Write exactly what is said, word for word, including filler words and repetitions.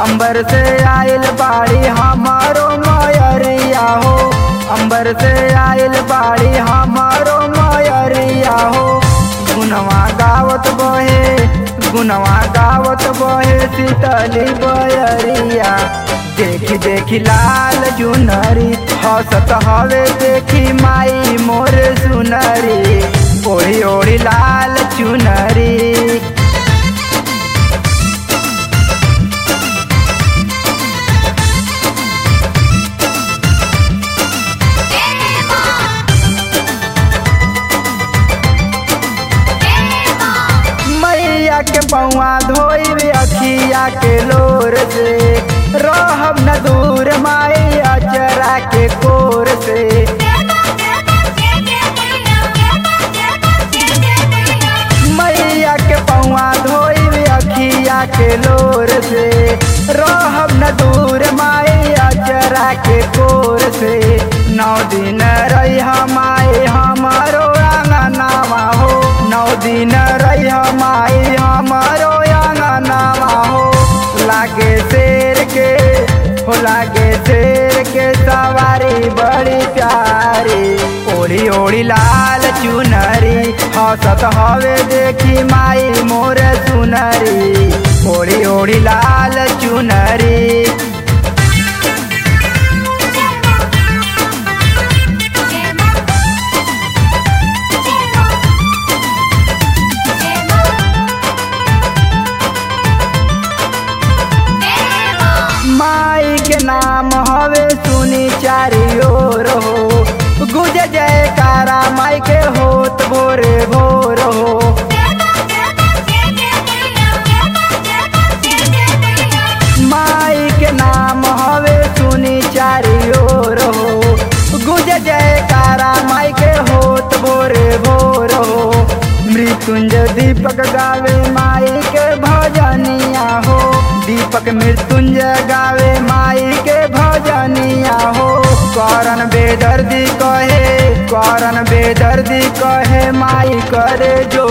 अंबर से आइल बाड़ी हमारो मयरिया हो, अंबर से आइल बाड़ी हमारो मयरिया हो। गुनवा गावत बहे, गुनवा गावत बहे शीतली बयरिया। देखी देखी लाल चुनरी हंसत हवे देखी माई मोर सुनरी, ओढ़ी ओढ़ी लाल चुनरी। मैया के पौआ धोइबे अखिया के लोर से, रहब न दूर माई अचरा के कोर से। मैया के पौआ धोइबे अखिया के लोर से, रहब न दूर माई अचरा के कोर से। नौ दिन रही माई हमारो आंगनावा हो, नौ दिन रही माई हमारो आंगनावा हो। लागे शेर के हो, लागे शेर के सवारी बड़ी प्यारी, ओढ़ी ओढ़ी लाल चुनरी हंसत हवे देखी माई मोर सुनरी, ओढ़ी ओढ़ी लाल चुनरी। माई के नाम हवे सुनी चारी ओर हो, गुज जयकारा माई के होत भोरे भोर हो। माई के नाम हवे सुनी चारी ओर हो, गुज जयकारा माई के होत भोरे भोर हो। मृत्युंजय दीपक गावे माई के भजनिया हो, दीपक मृत्युंजय गावे माई के भजनिया हो। करन बेदर्दी कहे, करन बेदर्दी कहे माई करे जो